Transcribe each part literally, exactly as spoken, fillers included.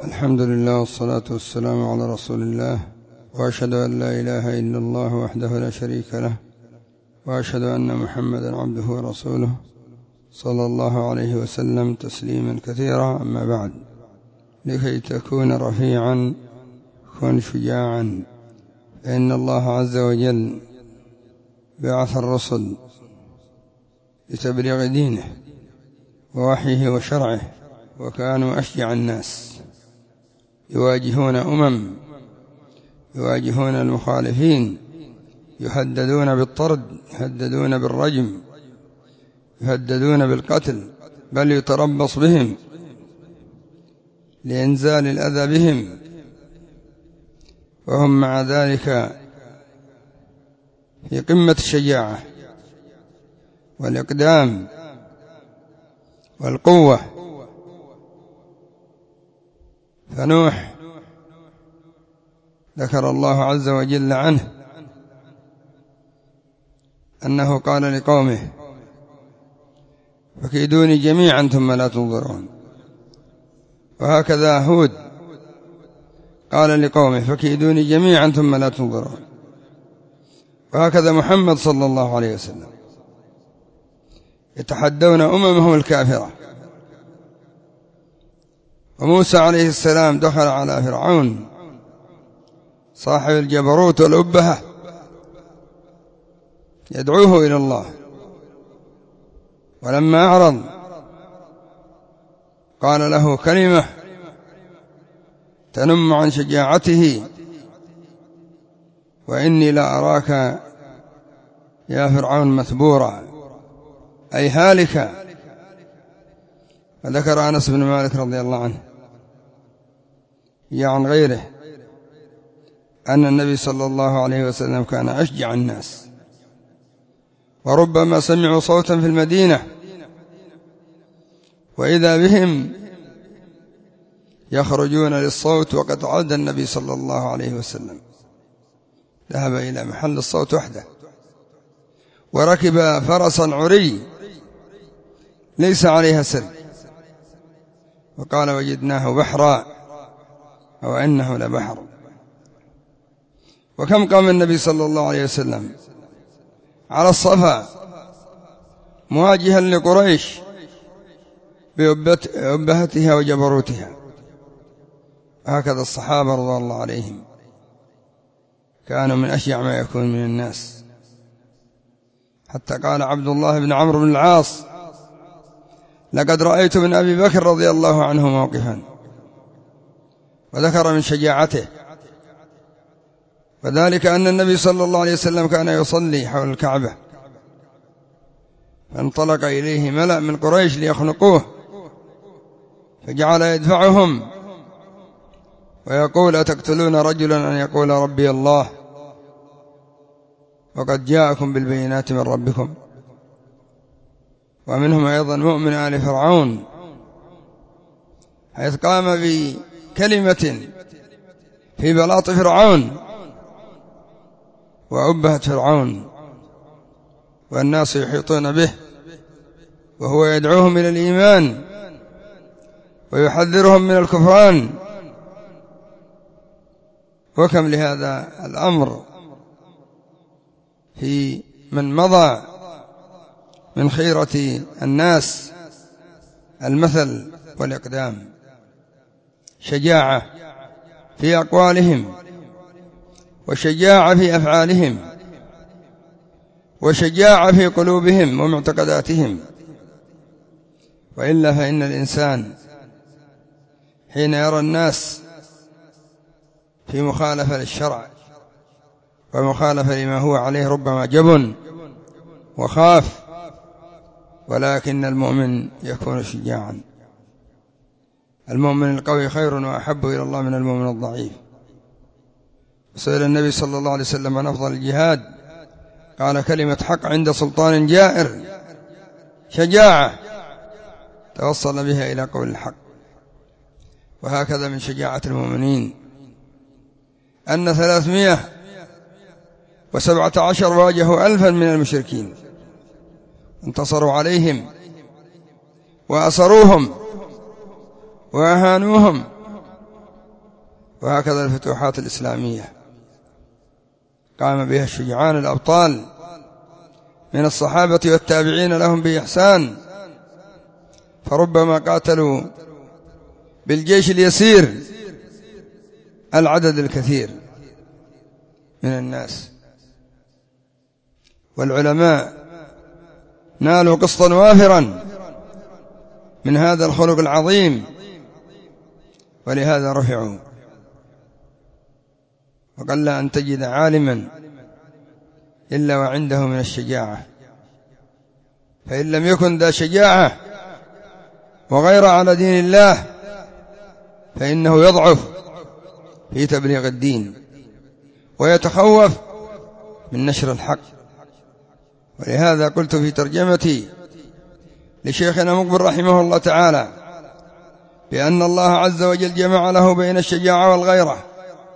الحمد لله والصلاة والسلام على رسول الله، وأشهد أن لا إله إلا الله وحده لا شريك له، وأشهد أن محمدا عبده ورسوله صلى الله عليه وسلم تسليما كثيرا. أما بعد، لكي تكون رفيعا كن شجاعا، فإن الله عز وجل بعث الرسل لتبليغ دينه ووحيه وشرعه، وكانوا أشجع الناس، يواجهون أمم، يواجهون المخالفين، يهددون بالطرد، يهددون بالرجم، يهددون بالقتل، بل يتربص بهم لإنزال الأذى بهم، وهم مع ذلك في قمة الشجاعة والإقدام والقوة. فنوح ذكر الله عز وجل عنه أنه قال لقومه: فكيدوني جميعا ثم لا تنظرون. وهكذا هود قال لقومه: فكيدوني جميعا ثم لا تنظرون. وهكذا محمد صلى الله عليه وسلم يتحدون أممهم الكافرة. وموسى عليه السلام دخل على فرعون صاحب الجبروت والأبهة يدعوه إلى الله، ولما أعرض قال له كلمة تنم عن شجاعته: وإني لا أراك يا فرعون مثبورا، أي هالكا. فذكر أنس بن مالك رضي الله عنه عن غيره أن النبي صلى الله عليه وسلم كان أشجع الناس، وربما سمعوا صوتا في المدينة وإذا بهم يخرجون للصوت وقد عاد النبي صلى الله عليه وسلم، ذهب إلى محل الصوت وحده، وركب فرسا عري ليس عليها سر، وقال: وجدناه بحرا أو إنه لبحر. وكم قام النبي صلى الله عليه وسلم على الصفا مواجها لقريش بأبهتها وجبروتها. هكذا الصحابة رضي الله عليهم كانوا من أشجع ما يكون من الناس، حتى قال عبد الله بن عمرو بن العاص: لقد رأيت من أبي بكر رضي الله عنه موقفا، وذكر من شجاعته، وذلك أن النبي صلى الله عليه وسلم كان يصلي حول الكعبة، فانطلق إليه ملأ من قريش ليخنقوه، فجعل يدفعهم ويقول: أتقتلون رجلا أن يقول ربي الله وقد جاءكم بالبينات من ربكم؟ ومنهم أيضا مؤمن آل فرعون، حيث قام بكلمة في بلاط فرعون وأبهة فرعون، والناس يحيطون به، وهو يدعوهم إلى الإيمان ويحذرهم من الكفران. وكم لهذا الأمر في من مضى من خيرة الناس المثل والإقدام، شجاعة في أقوالهم، وشجاعة في أفعالهم، وشجاعة في قلوبهم ومعتقداتهم. وإلا فإن الإنسان حين يرى الناس في مخالفة للشرع ومخالفة لما هو عليه ربما جبن وخاف، ولكن المؤمن يكون شجاعا. المؤمن القوي خير وأحب إلى الله من المؤمن الضعيف. سئل النبي صلى الله عليه وسلم عن أفضل الجهاد، قال: كلمة حق عند سلطان جائر، شجاعة توصل بها إلى قول الحق. وهكذا من شجاعة المؤمنين أن ثلاثمائة وسبعة عشر واجهوا ألفا من المشركين، انتصروا عليهم وأسروهم وأهانوهم وهكذا الفتوحات الإسلامية قام بها الشجعان الأبطال من الصحابة والتابعين لهم بإحسان، فربما قاتلوا بالجيش اليسير العدد الكثير من الناس. والعلماء نالوا قسطا وافرا من هذا الخلق العظيم، ولهذا رفعوا. وقل أن تجد عالما إلا وعنده من الشجاعة، فإن لم يكن ذا شجاعة وغير على دين الله فإنه يضعف في تبليغ الدين ويتخوف من نشر الحق. ولهذا قلت في ترجمتي لشيخنا مقبل رحمه الله تعالى بأن الله عز وجل جمع له بين الشجاعة والغيرة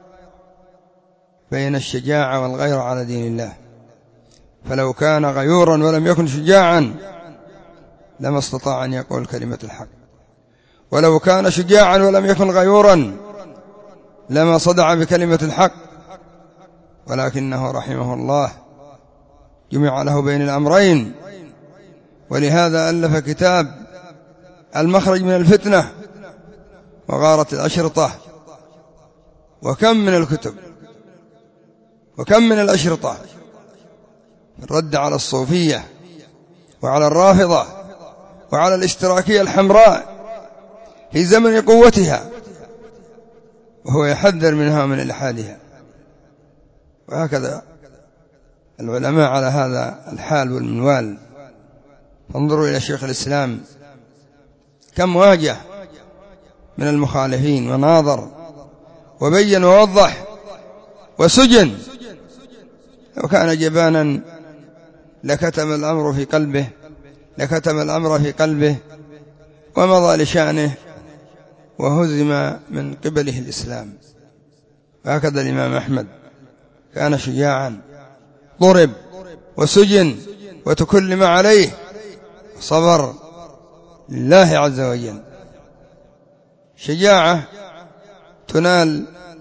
بين الشجاعة والغيرة على دين الله، فلو كان غيورا ولم يكن شجاعا لما استطاع أن يقول كلمة الحق، ولو كان شجاعا ولم يكن غيورا لما صدع بكلمة الحق، ولكنه رحمه الله جمع له بين الأمرين. ولهذا ألف كتاب المخرج من الفتنة وغارة الأشرطة. وكم من الكتب وكم من الأشرطة الرد على الصوفية وعلى الرافضة وعلى الاشتراكية الحمراء في زمن قوتها، وهو يحذر منها من إلحادها. وهكذا العلماء على هذا الحال والمنوال. فانظروا إلى شيخ الإسلام كم واجه من المخالفين وناظر وبين ووضح وسجن. لو كان جبانا لكتم الأمر في قلبه لكتم الأمر في قلبه ومضى لشأنه وهزم من قبله الإسلام. وهكذا الإمام أحمد كان شجاعا، ضرب وسجن وتكلم عليه، صبر لله عز وجل. شجاعة تنال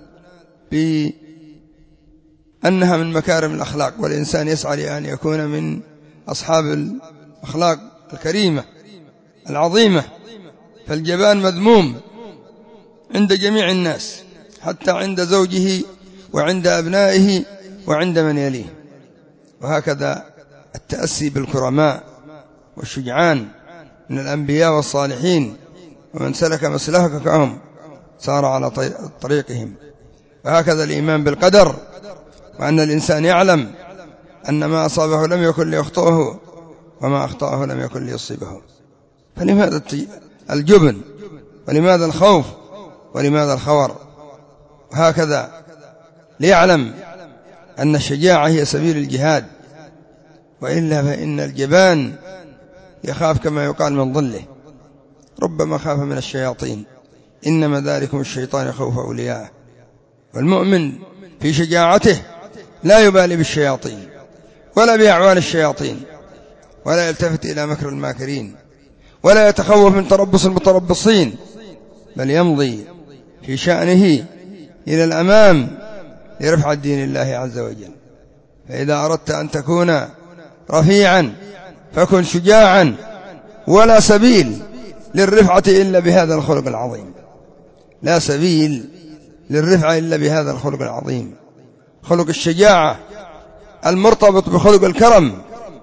بأنها من مكارم الأخلاق، والإنسان يسعى لأن يكون من أصحاب الأخلاق الكريمة العظيمة. فالجبان مذموم عند جميع الناس، حتى عند زوجه وعند أبنائه وعند من يليه. وهكذا التأسي بالكرماء والشجعان من الأنبياء والصالحين، ومن سلك مسلكهم سار على طريقهم. وهكذا الإيمان بالقدر، وأن الإنسان يعلم أن ما أصابه لم يكن ليخطئه وما أخطأه لم يكن ليصيبه. فلماذا الجبن ولماذا الخوف ولماذا الخور؟ وهكذا ليعلم أن الشجاعة هي سبيل الجهاد، وإلا فإن الجبان يخاف كما يقال من ظله، ربما خاف من الشياطين، إنما ذلكم الشيطان يخوف أولياءه. والمؤمن في شجاعته لا يبالي بالشياطين ولا بأعوان الشياطين، ولا يلتفت إلى مكر الماكرين، ولا يتخوف من تربص المتربصين، بل يمضي في شأنه إلى الأمام لرفع الدين الله عز وجل. فإذا أردت أن تكون رفيعا فكن شجاعا، ولا سبيل للرفعة إلا بهذا الخلق العظيم، لا سبيل للرفعة إلا بهذا الخلق العظيم، خلق الشجاعة المرتبط بخلق الكرم،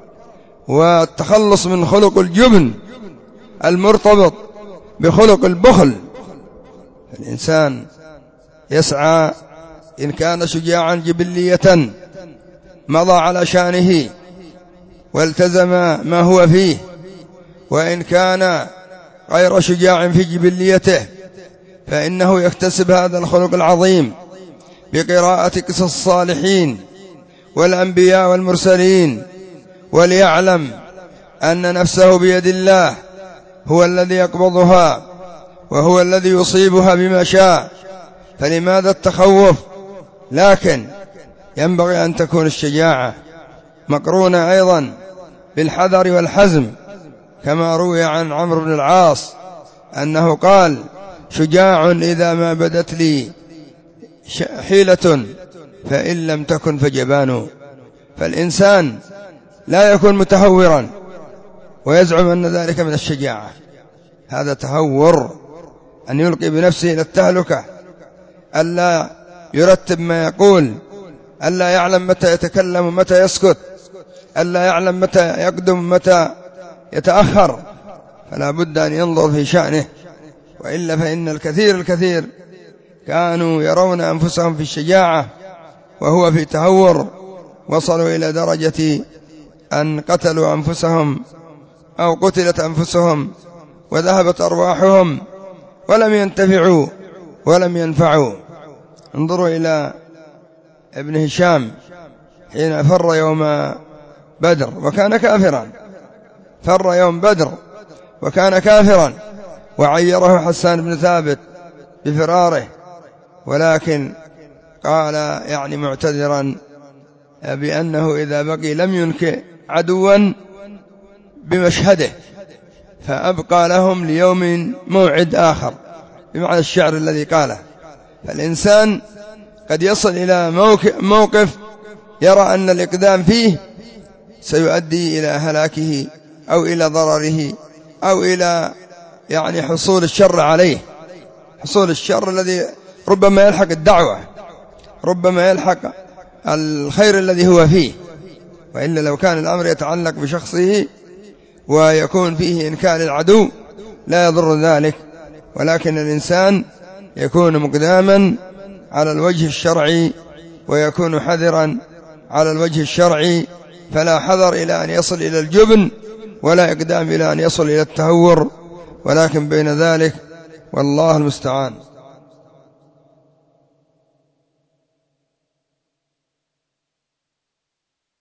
والتخلص من خلق الجبن المرتبط بخلق البخل. الإنسان يسعى إن كان شجاعا جبلية مضى على شأنه والتزم ما هو فيه، وإن كان غير شجاع في جبليته فإنه يكتسب هذا الخلق العظيم بقراءة قصص الصالحين والأنبياء والمرسلين، وليعلم أن نفسه بيد الله، هو الذي يقبضها وهو الذي يصيبها بما شاء. فلماذا التخوف؟ لكن ينبغي أن تكون الشجاعة مقرونة أيضا بالحذر والحزم، كما روي عن عمرو بن العاص أنه قال: شجاع إذا ما بدت لي حيلة فإن لم تكن فجبان. فالإنسان لا يكون متهورا ويزعم أن ذلك من الشجاعة، هذا تهور، أن يلقي بنفسه إلى التهلكة، ألا يرتب ما يقول، ألا يعلم متى يتكلم ومتى يسكت، ألا يعلم متى يقدم متى يتأخر، فلا بد أن ينظر في شأنه، وإلا فإن الكثير الكثير كانوا يرون أنفسهم في الشجاعة وهو في تهور، وصلوا إلى درجة أن قتلوا أنفسهم أو قتلت أنفسهم وذهبت أرواحهم ولم ينتفعوا ولم ينفعوا. انظروا إلى ابن هشام حين فر يوم بدر وكان كافرا، فر يوم بدر وكان كافرا، وعيره حسان بن ثابت بفراره، ولكن قال يعني معتذرا بأنه إذا بقي لم ينك عدوا بمشهده، فأبقى لهم ليوم موعد آخر، بمعنى الشعر الذي قاله. فالإنسان قد يصل إلى موقف يرى أن الإقدام فيه سيؤدي إلى هلاكه أو إلى ضرره أو إلى يعني حصول الشر عليه، حصول الشر الذي ربما يلحق الدعوة، ربما يلحق الخير الذي هو فيه. وإلا لو كان الأمر يتعلق بشخصه ويكون فيه إنكار العدو لا يضر ذلك، ولكن الإنسان يكون مقداما على الوجه الشرعي ويكون حذرا على الوجه الشرعي، فلا حذر إلى أن يصل إلى الجبن ولا إقدام إلى أن يصل إلى التهور، ولكن بين ذلك، والله المستعان.